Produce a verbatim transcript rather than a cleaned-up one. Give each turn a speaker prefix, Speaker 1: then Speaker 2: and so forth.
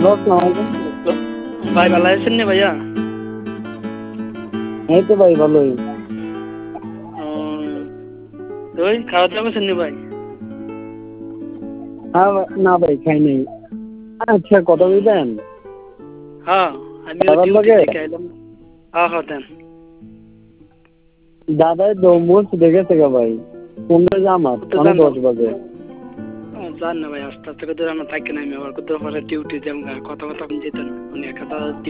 Speaker 1: ভাই ভালো আছেন না ভাইয়া?
Speaker 2: এই তো ভাই ভালোই।
Speaker 1: ওই খাওয়া দাওয়া করছেন না ভাই?
Speaker 2: হ্যাঁ না ভাই খাই নাই। আচ্ছা কথা বলবেন?
Speaker 1: হ্যাঁ আমি
Speaker 2: দাদার
Speaker 1: ডিউটি
Speaker 2: লগে
Speaker 1: থেকে আইলাম। হ্যাঁ হ্যাঁ দেন।
Speaker 2: দাদাই ডোমোস দেখেছে গা ভাই, পনেরো জামাত
Speaker 1: তো
Speaker 2: মানে
Speaker 1: জান না
Speaker 2: দশ বাজে।
Speaker 1: জান না ভাই আস্তে আস্তে করে আমরা থাকি না, আমি আবার কোথাও পরে ডিউটি যাবো, কথা কথা আপনি যেতেন উনি একটা